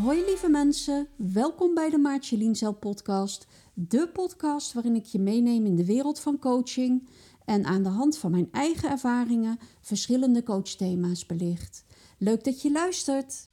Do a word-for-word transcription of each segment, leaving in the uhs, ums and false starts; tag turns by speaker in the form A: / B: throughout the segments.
A: Hoi lieve mensen, welkom bij de Maartje Lienzel podcast. De podcast waarin ik je meeneem in de wereld van coaching en aan de hand van mijn eigen ervaringen verschillende coachthema's belicht. Leuk dat je luistert!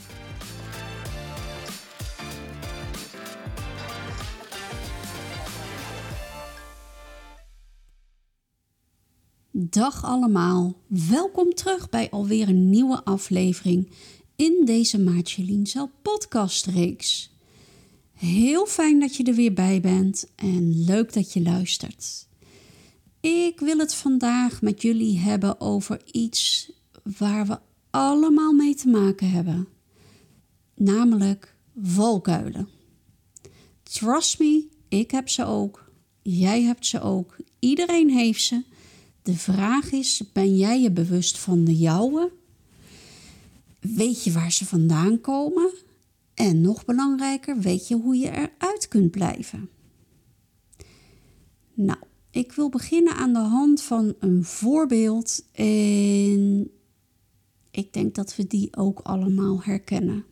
A: Dag allemaal, welkom terug bij alweer een nieuwe aflevering in deze Maartje Lienzel podcastreeks. Heel fijn dat je er weer bij bent en leuk dat je luistert. Ik wil het vandaag met jullie hebben over iets waar we allemaal mee te maken hebben. Namelijk valkuilen. Trust me, ik heb ze ook. Jij hebt ze ook. Iedereen heeft ze. De vraag is, ben jij je bewust van de jouwe? Weet je waar ze vandaan komen? En nog belangrijker, weet je hoe je eruit kunt blijven? Nou, ik wil beginnen aan de hand van een voorbeeld. En ik denk dat we die ook allemaal herkennen.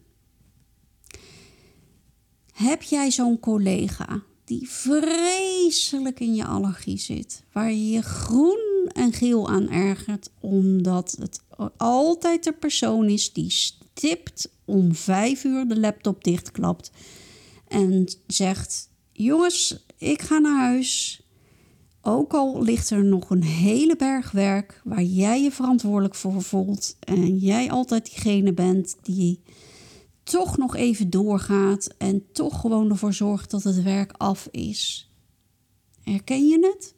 A: Heb jij zo'n collega die vreselijk in je allergie zit, waar je je groen en geel aan ergert, omdat het altijd de persoon is die stipt om vijf uur de laptop dichtklapt en zegt: jongens, ik ga naar huis. Ook al ligt er nog een hele berg werk waar jij je verantwoordelijk voor voelt en jij altijd diegene bent die toch nog even doorgaat en toch gewoon ervoor zorgt dat het werk af is. Herken je het?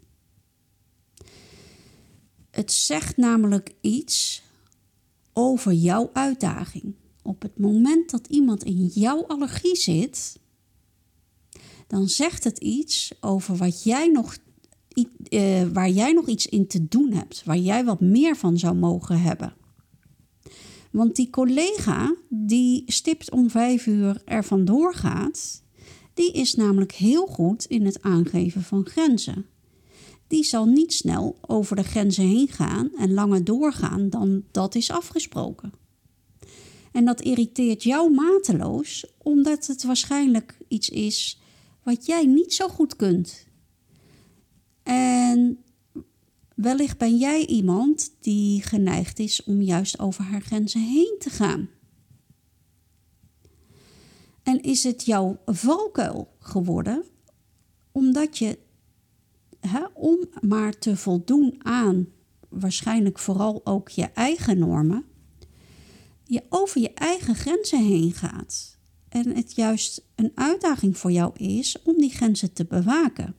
A: Het zegt namelijk iets over jouw uitdaging. Op het moment dat iemand in jouw allergie zit, dan zegt het iets over wat jij nog, uh, waar jij nog iets in te doen hebt, waar jij wat meer van zou mogen hebben. Want die collega die stipt om vijf uur er vandoor gaat, die is namelijk heel goed in het aangeven van grenzen. Die zal niet snel over de grenzen heen gaan en langer doorgaan dan dat is afgesproken. En dat irriteert jou mateloos, omdat het waarschijnlijk iets is wat jij niet zo goed kunt. En wellicht ben jij iemand die geneigd is om juist over haar grenzen heen te gaan. En is het jouw valkuil geworden, omdat je, hè, om maar te voldoen aan waarschijnlijk vooral ook je eigen normen, je over je eigen grenzen heen gaat. En het juist een uitdaging voor jou is om die grenzen te bewaken.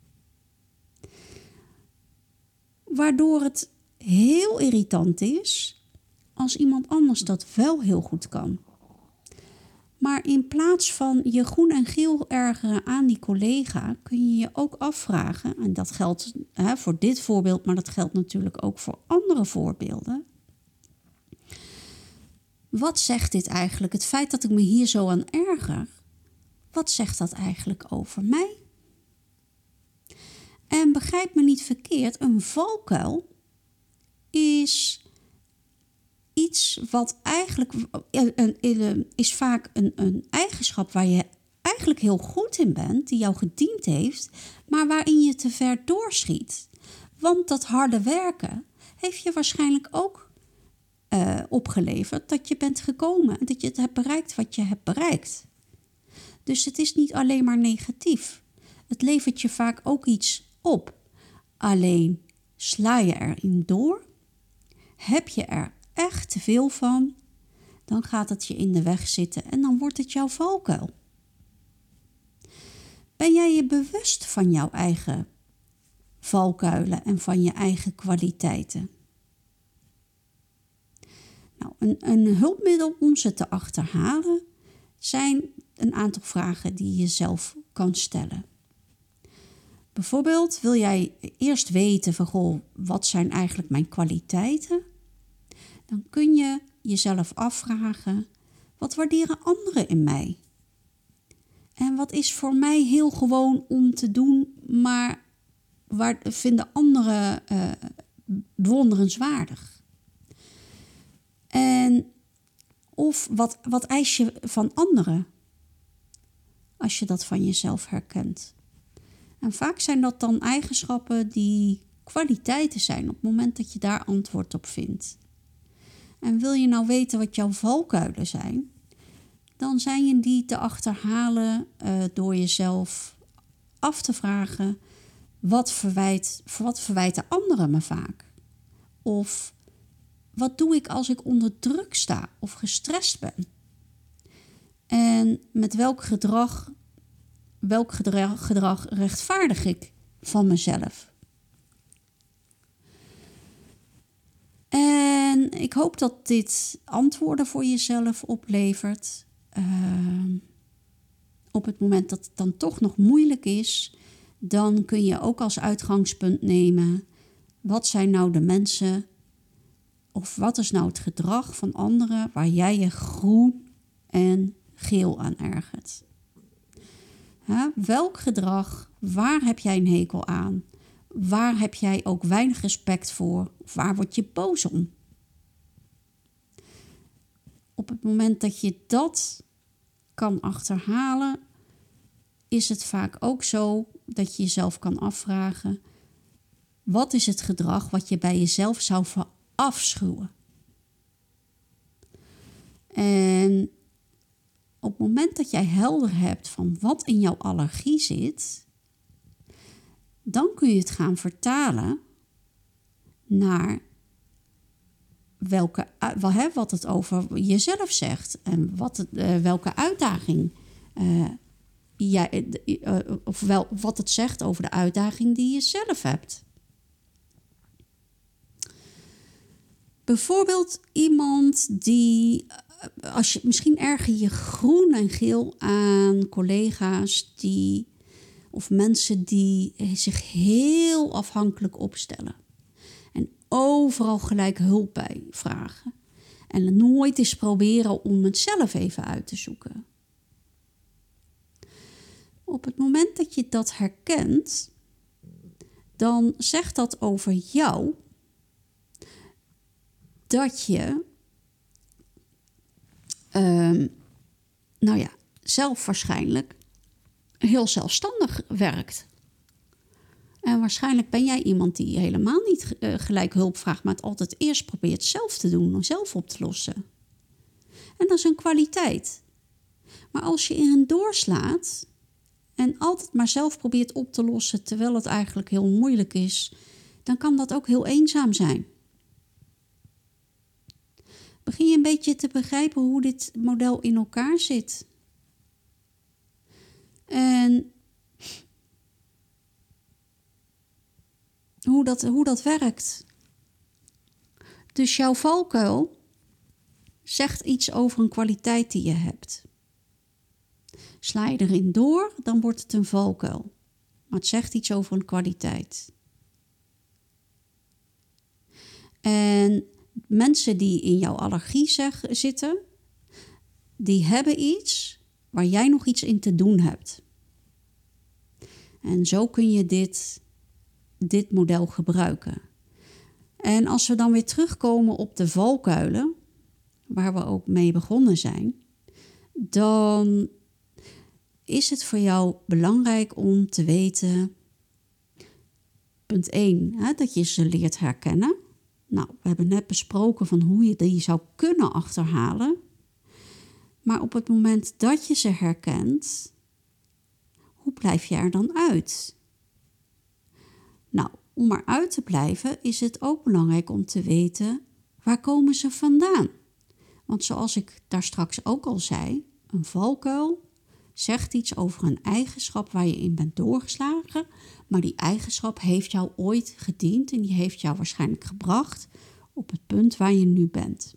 A: Waardoor het heel irritant is als iemand anders dat wel heel goed kan. Maar in plaats van je groen en geel ergeren aan die collega, kun je je ook afvragen, en dat geldt hè, voor dit voorbeeld, maar dat geldt natuurlijk ook voor andere voorbeelden. Wat zegt dit eigenlijk? Het feit dat ik me hier zo aan erger, wat zegt dat eigenlijk over mij? En begrijp me niet verkeerd, een valkuil is iets wat eigenlijk is vaak een, een eigenschap waar je eigenlijk heel goed in bent, die jou gediend heeft, maar waarin je te ver doorschiet. Want dat harde werken heeft je waarschijnlijk ook uh, opgeleverd dat je bent gekomen en dat je het hebt bereikt wat je hebt bereikt. Dus het is niet alleen maar negatief. Het levert je vaak ook iets op. Alleen sla je erin door, heb je er echt te veel van, dan gaat het je in de weg zitten en dan wordt het jouw valkuil. Ben jij je bewust van jouw eigen valkuilen en van je eigen kwaliteiten? Nou, een, een hulpmiddel om ze te achterhalen zijn een aantal vragen die je zelf kan stellen. Bijvoorbeeld, wil jij eerst weten van, goh, wat zijn eigenlijk mijn kwaliteiten? Dan kun je jezelf afvragen, wat waarderen anderen in mij? En wat is voor mij heel gewoon om te doen, maar waar vinden anderen uh, bewonderenswaardig? En Of wat, wat eis je van anderen als je dat van jezelf herkent? En vaak zijn dat dan eigenschappen die kwaliteiten zijn op het moment dat je daar antwoord op vindt. En wil je nou weten wat jouw valkuilen zijn, dan zijn je die te achterhalen uh, door jezelf af te vragen: wat, verwijt, wat verwijten anderen me vaak? Of wat doe ik als ik onder druk sta of gestrest ben? En met welk gedrag, welk gedrag, gedrag rechtvaardig ik van mezelf? En ik hoop dat dit antwoorden voor jezelf oplevert. Uh, op het moment dat het dan toch nog moeilijk is, dan kun je ook als uitgangspunt nemen: wat zijn nou de mensen of wat is nou het gedrag van anderen waar jij je groen en geel aan ergert? Ja, welk gedrag, waar heb jij een hekel aan? Waar heb jij ook weinig respect voor? Of waar word je boos om? Op het moment dat je dat kan achterhalen, is het vaak ook zo dat je jezelf kan afvragen: wat is het gedrag wat je bij jezelf zou verafschuwen? En op het moment dat jij helder hebt van wat in jouw allergie zit, dan kun je het gaan vertalen naar welke, wat het over jezelf zegt en wat het, uh, welke uitdaging uh, jij, uh, of wel, wat het zegt over de uitdaging die je zelf hebt. Bijvoorbeeld iemand die, als je, misschien erger je groen en geel aan collega's die, of mensen die zich heel afhankelijk opstellen. En overal gelijk hulp bij vragen. En nooit eens proberen om het zelf even uit te zoeken. Op het moment dat je dat herkent, dan zegt dat over jou dat je um, nou ja, zelf waarschijnlijk heel zelfstandig werkt. En waarschijnlijk ben jij iemand die helemaal niet uh, gelijk hulp vraagt, maar het altijd eerst probeert zelf te doen, om zelf op te lossen. En dat is een kwaliteit. Maar als je erin doorslaat en altijd maar zelf probeert op te lossen, terwijl het eigenlijk heel moeilijk is, dan kan dat ook heel eenzaam zijn. Begin je een beetje te begrijpen hoe dit model in elkaar zit? En hoe dat, hoe dat werkt. Dus jouw valkuil zegt iets over een kwaliteit die je hebt. Sla je erin door, dan wordt het een valkuil. Maar het zegt iets over een kwaliteit. En mensen die in jouw allergie zeg, zitten, die hebben iets waar jij nog iets in te doen hebt. En zo kun je dit, dit model gebruiken. En als we dan weer terugkomen op de valkuilen, waar we ook mee begonnen zijn, dan is het voor jou belangrijk om te weten, punt één, hè, dat je ze leert herkennen. Nou, we hebben net besproken van hoe je die zou kunnen achterhalen. Maar op het moment dat je ze herkent, hoe blijf je er dan uit? Nou, om eruit te blijven is het ook belangrijk om te weten, waar komen ze vandaan? Want zoals ik daar straks ook al zei, een valkuil zegt iets over een eigenschap waar je in bent doorgeslagen, maar die eigenschap heeft jou ooit gediend en die heeft jou waarschijnlijk gebracht op het punt waar je nu bent.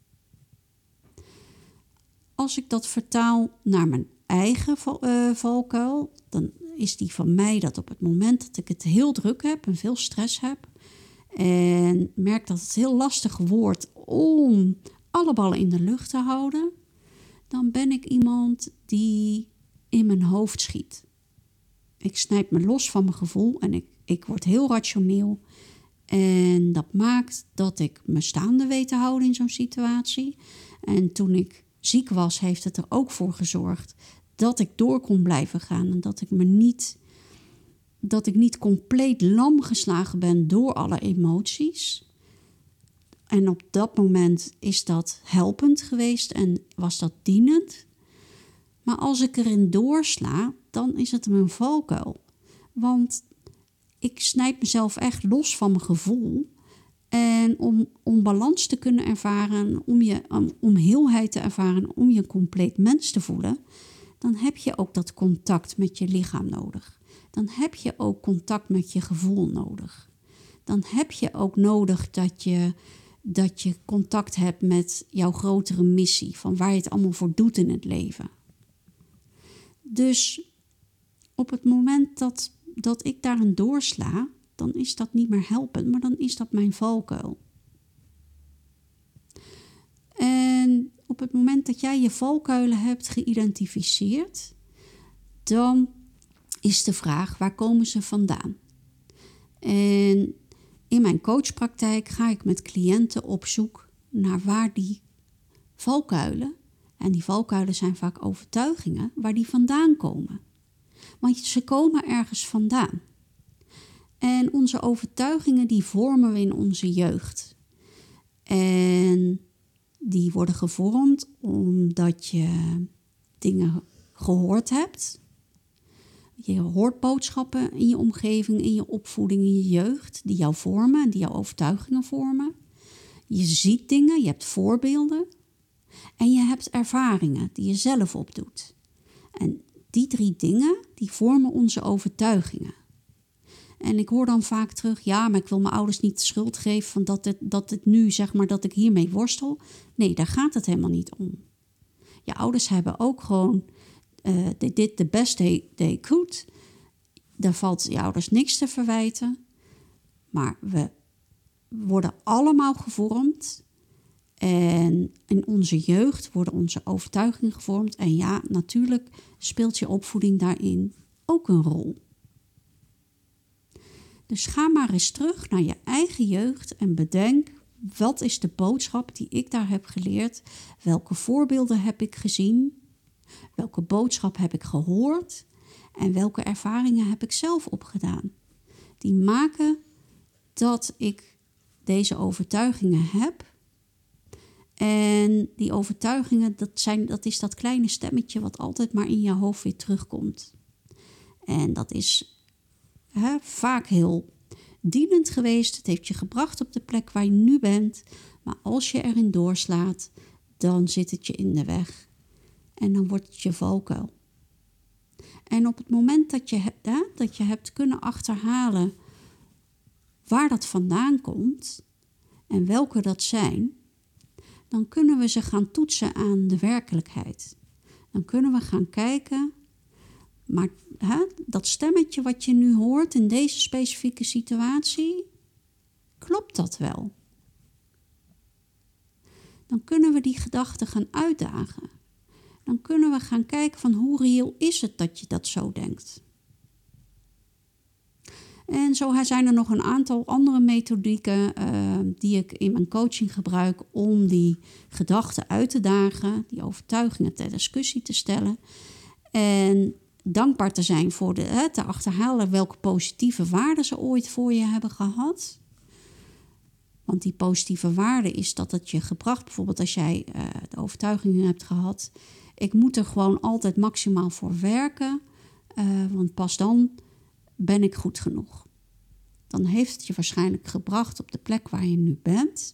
A: Als ik dat vertaal naar mijn eigen val, uh, valkuil, dan is die van mij dat op het moment dat ik het heel druk heb en veel stress heb en merk dat het heel lastig wordt om alle ballen in de lucht te houden, dan ben ik iemand die in mijn hoofd schiet. Ik snijd me los van mijn gevoel en ik, ik word heel rationeel. En dat maakt dat ik me staande weet te houden in zo'n situatie. En toen ik ziek was, heeft het er ook voor gezorgd dat ik door kon blijven gaan. En dat ik me niet, dat ik niet compleet lam geslagen ben door alle emoties. En op dat moment is dat helpend geweest en was dat dienend. Maar als ik erin doorsla, dan is het mijn valkuil. Want ik snijd mezelf echt los van mijn gevoel. En om, om balans te kunnen ervaren, om, je, om, om heelheid te ervaren, om je een compleet mens te voelen, dan heb je ook dat contact met je lichaam nodig. Dan heb je ook contact met je gevoel nodig. Dan heb je ook nodig dat je, dat je contact hebt met jouw grotere missie, van waar je het allemaal voor doet in het leven. Dus op het moment dat, dat ik daarin doorsla, dan is dat niet meer helpend, maar dan is dat mijn valkuil. En op het moment dat jij je valkuilen hebt geïdentificeerd, dan is de vraag, waar komen ze vandaan? En in mijn coachpraktijk ga ik met cliënten op zoek naar waar die valkuilen, en die valkuilen zijn vaak overtuigingen, waar die vandaan komen. Want ze komen ergens vandaan. En onze overtuigingen die vormen we in onze jeugd. En die worden gevormd omdat je dingen gehoord hebt. Je hoort boodschappen in je omgeving, in je opvoeding, in je jeugd, die jou vormen en die jouw overtuigingen vormen. Je ziet dingen, je hebt voorbeelden en je hebt ervaringen die je zelf opdoet. En die drie dingen, die vormen onze overtuigingen. En ik hoor dan vaak terug, ja, maar ik wil mijn ouders niet de schuld geven van dat het, dat het nu, zeg maar, dat ik hiermee worstel. Nee, daar gaat het helemaal niet om. Je ouders hebben ook gewoon, uh, they did the best they, they could. Daar valt je ouders niks te verwijten. Maar we worden allemaal gevormd. En in onze jeugd worden onze overtuigingen gevormd. En ja, natuurlijk speelt je opvoeding daarin ook een rol. Dus ga maar eens terug naar je eigen jeugd en bedenk, wat is de boodschap die ik daar heb geleerd? Welke voorbeelden heb ik gezien? Welke boodschap heb ik gehoord? En welke ervaringen heb ik zelf opgedaan? Die maken dat ik deze overtuigingen heb. En die overtuigingen, dat, zijn, dat is dat kleine stemmetje wat altijd maar in je hoofd weer terugkomt. En dat is He, vaak heel dienend geweest. Het heeft je gebracht op de plek waar je nu bent. Maar als je erin doorslaat, dan zit het je in de weg. En dan wordt het je valkuil. En op het moment dat je, he, dat je hebt kunnen achterhalen waar dat vandaan komt en welke dat zijn, dan kunnen we ze gaan toetsen aan de werkelijkheid. Dan kunnen we gaan kijken, maar hè, dat stemmetje wat je nu hoort in deze specifieke situatie, klopt dat wel? Dan kunnen we die gedachten gaan uitdagen. Dan kunnen we gaan kijken van hoe reëel is het dat je dat zo denkt. En zo zijn er nog een aantal andere methodieken uh, die ik in mijn coaching gebruik om die gedachten uit te dagen, die overtuigingen ter discussie te stellen en dankbaar te zijn voor de, hè, te achterhalen welke positieve waarden ze ooit voor je hebben gehad. Want die positieve waarde is dat het je gebracht, bijvoorbeeld als jij uh, de overtuiging hebt gehad, ik moet er gewoon altijd maximaal voor werken, uh, want pas dan ben ik goed genoeg. Dan heeft het je waarschijnlijk gebracht op de plek waar je nu bent.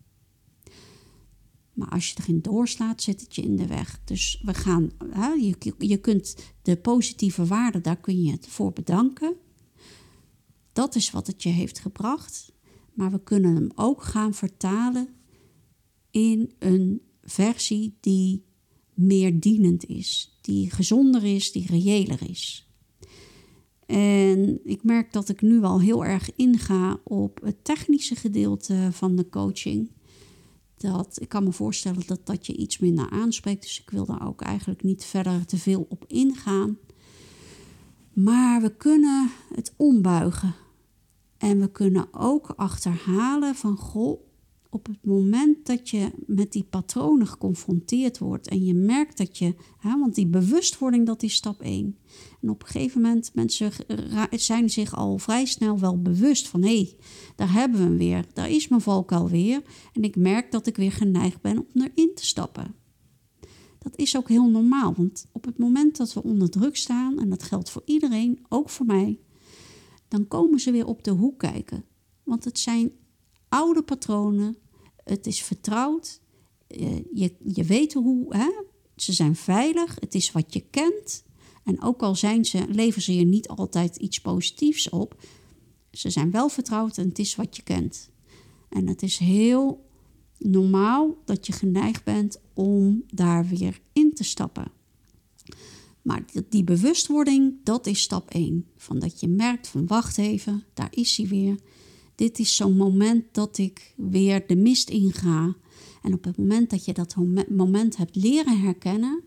A: Maar als je erin doorslaat, zit het je in de weg. Dus we gaan, hè, je, je kunt de positieve waarde, daar kun je het voor bedanken. Dat is wat het je heeft gebracht. Maar we kunnen hem ook gaan vertalen in een versie die meer dienend is. Die gezonder is, die reëler is. En ik merk dat ik nu al heel erg inga op het technische gedeelte van de coaching. Dat, ik kan me voorstellen dat dat je iets minder aanspreekt. Dus ik wil daar ook eigenlijk niet verder te veel op ingaan. Maar we kunnen het ombuigen. En we kunnen ook achterhalen van, goh, op het moment dat je met die patronen geconfronteerd wordt en je merkt dat je, hè, want die bewustwording, dat is stap één. En op een gegeven moment, mensen zijn zich al vrij snel wel bewust van, hé, hey, daar hebben we hem weer, daar is mijn valkuil weer. En ik merk dat ik weer geneigd ben om erin te stappen. Dat is ook heel normaal, want op het moment dat we onder druk staan, en dat geldt voor iedereen, ook voor mij, dan komen ze weer op de hoek kijken. Want het zijn oude patronen, het is vertrouwd, je, je weet hoe, hè? Ze zijn veilig, het is wat je kent. En ook al zijn ze, leveren ze je niet altijd iets positiefs op, ze zijn wel vertrouwd en het is wat je kent. En het is heel normaal dat je geneigd bent om daar weer in te stappen. Maar die bewustwording, dat is stap één. Van dat je merkt van wacht even, daar is hij weer. Dit is zo'n moment dat ik weer de mist inga. En op het moment dat je dat moment hebt leren herkennen,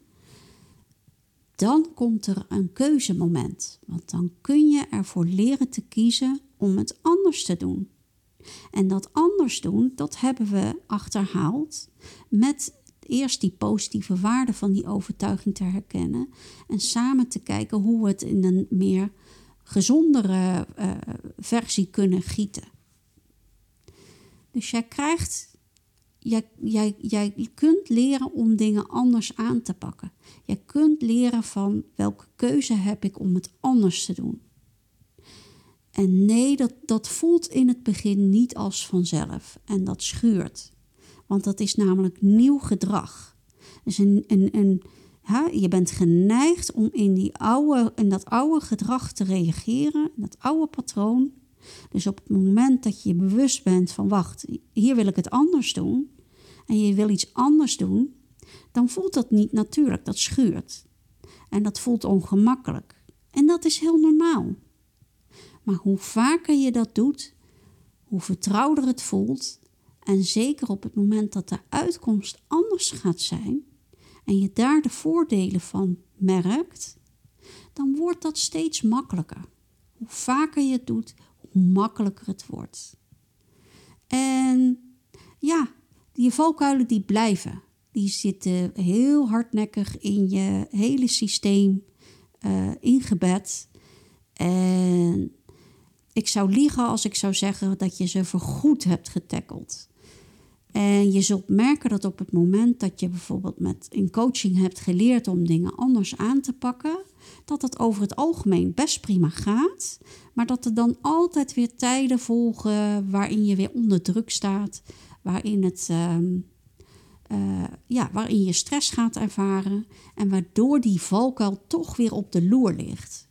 A: dan komt er een keuzemoment. Want dan kun je ervoor leren te kiezen om het anders te doen. En dat anders doen, dat hebben we achterhaald met eerst die positieve waarde van die overtuiging te herkennen en samen te kijken hoe we het in een meer gezondere uh, versie kunnen gieten. Dus jij krijgt, jij, jij, jij kunt leren om dingen anders aan te pakken. Jij kunt leren van welke keuze heb ik om het anders te doen. En nee, dat, dat voelt in het begin niet als vanzelf. En dat schuurt. Want dat is namelijk nieuw gedrag. Dus een, een, een, ja, je bent geneigd om in, die oude, in dat oude gedrag te reageren. In dat oude patroon. Dus op het moment dat je je bewust bent van wacht, hier wil ik het anders doen. En je wil iets anders doen. Dan voelt dat niet natuurlijk. Dat schuurt. En dat voelt ongemakkelijk. En dat is heel normaal. Maar hoe vaker je dat doet, hoe vertrouwder het voelt. En zeker op het moment dat de uitkomst anders gaat zijn en je daar de voordelen van merkt, dan wordt dat steeds makkelijker. Hoe vaker je het doet, hoe makkelijker het wordt. En ja, die valkuilen die blijven. Die zitten heel hardnekkig in je hele systeem uh, ingebed. En ik zou liegen als ik zou zeggen dat je ze voorgoed hebt getackeld. En je zult merken dat op het moment dat je bijvoorbeeld met in coaching hebt geleerd om dingen anders aan te pakken, dat het over het algemeen best prima gaat, maar dat er dan altijd weer tijden volgen waarin je weer onder druk staat, waarin, het, uh, uh, ja, waarin je stress gaat ervaren en waardoor die valkuil toch weer op de loer ligt.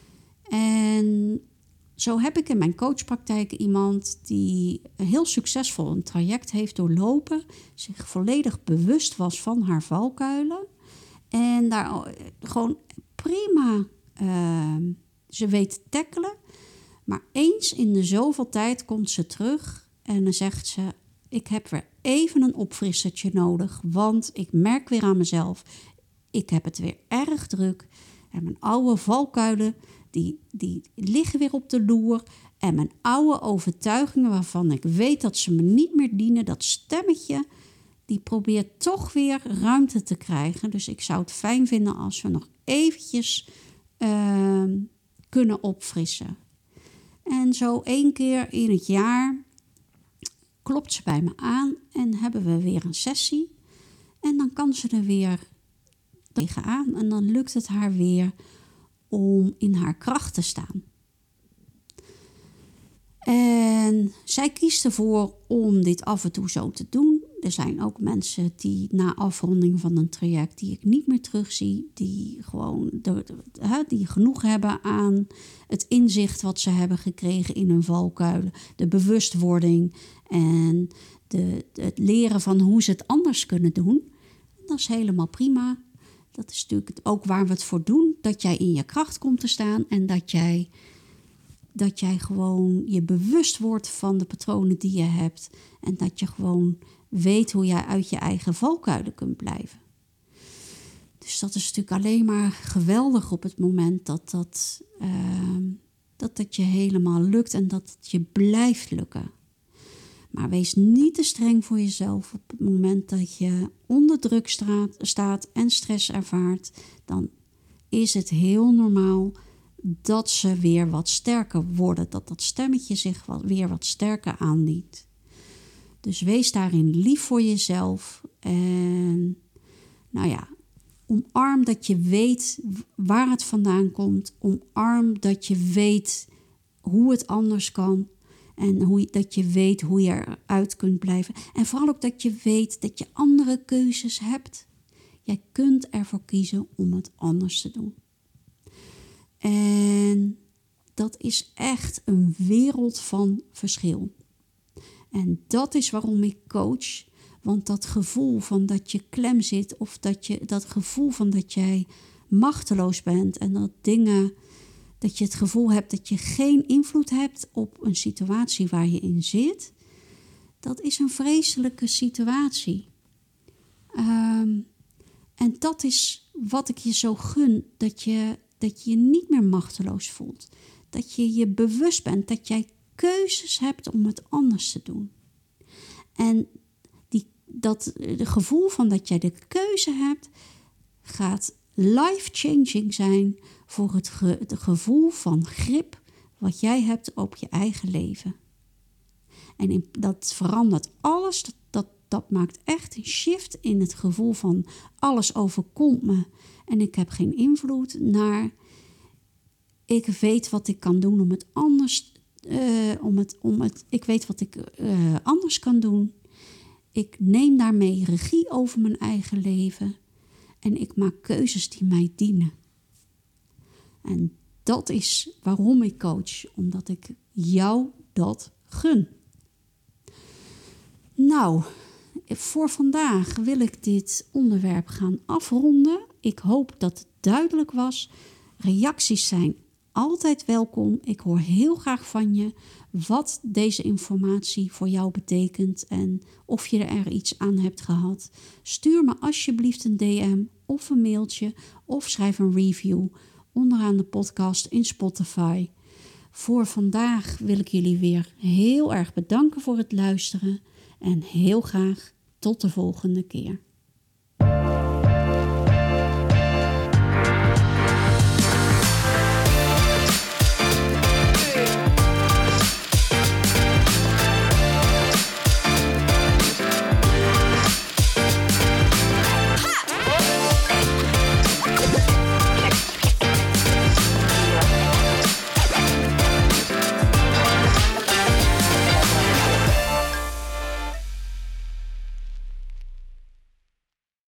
A: En zo heb ik in mijn coachpraktijk iemand die heel succesvol een traject heeft doorlopen, zich volledig bewust was van haar valkuilen en daar gewoon prima uh, ze weet te tackelen. Maar eens in de zoveel tijd komt ze terug en dan zegt ze, ik heb weer even een opfrissertje nodig, want ik merk weer aan mezelf, ik heb het weer erg druk en mijn oude valkuilen Die, die liggen weer op de loer. En mijn oude overtuigingen waarvan ik weet dat ze me niet meer dienen, dat stemmetje, die probeert toch weer ruimte te krijgen. Dus ik zou het fijn vinden als we nog eventjes uh, kunnen opfrissen. En zo één keer in het jaar klopt ze bij me aan en hebben we weer een sessie. En dan kan ze er weer tegenaan en dan lukt het haar weer om in haar kracht te staan. En zij kiest ervoor om dit af en toe zo te doen. Er zijn ook mensen die na afronding van een traject die ik niet meer terugzie, die gewoon de, de, die genoeg hebben aan het inzicht wat ze hebben gekregen in hun valkuilen, de bewustwording en de, het leren van hoe ze het anders kunnen doen. Dat is helemaal prima. Dat is natuurlijk ook waar we het voor doen. Dat jij in je kracht komt te staan. En dat jij, dat jij gewoon je bewust wordt van de patronen die je hebt. En dat je gewoon weet hoe jij uit je eigen valkuilen kunt blijven. Dus dat is natuurlijk alleen maar geweldig op het moment dat dat, uh, dat, dat je helemaal lukt. En dat het je blijft lukken. Maar wees niet te streng voor jezelf. Op het moment dat je onder druk straat, staat en stress ervaart, dan is het heel normaal dat ze weer wat sterker worden. Dat dat stemmetje zich wat, weer wat sterker aandient. Dus wees daarin lief voor jezelf. En nou ja, omarm dat je weet waar het vandaan komt. Omarm dat je weet hoe het anders kan. En hoe, dat je weet hoe je eruit kunt blijven. En vooral ook dat je weet dat je andere keuzes hebt. Jij kunt ervoor kiezen om het anders te doen. En dat is echt een wereld van verschil. En dat is waarom ik coach. Want dat gevoel van dat je klem zit, of dat, je, dat gevoel van dat jij machteloos bent en dat dingen, dat je het gevoel hebt dat je geen invloed hebt op een situatie waar je in zit, dat is een vreselijke situatie. Um, en dat is wat ik je zo gun, dat je, dat je je niet meer machteloos voelt. Dat je je bewust bent dat jij keuzes hebt om het anders te doen. En die, dat het gevoel van dat jij de keuze hebt, gaat life-changing zijn voor het, ge, het gevoel van grip wat jij hebt op je eigen leven. En in, dat verandert alles, dat, dat, dat maakt echt een shift in het gevoel van alles overkomt me en ik heb geen invloed, naar ik weet wat ik kan doen om het anders uh, om het, om het, ik weet wat ik uh, anders kan doen. Ik neem daarmee regie over mijn eigen leven. En ik maak keuzes die mij dienen. En dat is waarom ik coach. Omdat ik jou dat gun. Nou, voor vandaag wil ik dit onderwerp gaan afronden. Ik hoop dat het duidelijk was. Reacties zijn altijd welkom. Ik hoor heel graag van je wat deze informatie voor jou betekent en of je er iets aan hebt gehad. Stuur me alsjeblieft een D M of een mailtje of schrijf een review onderaan de podcast in Spotify. Voor vandaag wil ik jullie weer heel erg bedanken voor het luisteren en heel graag tot de volgende keer.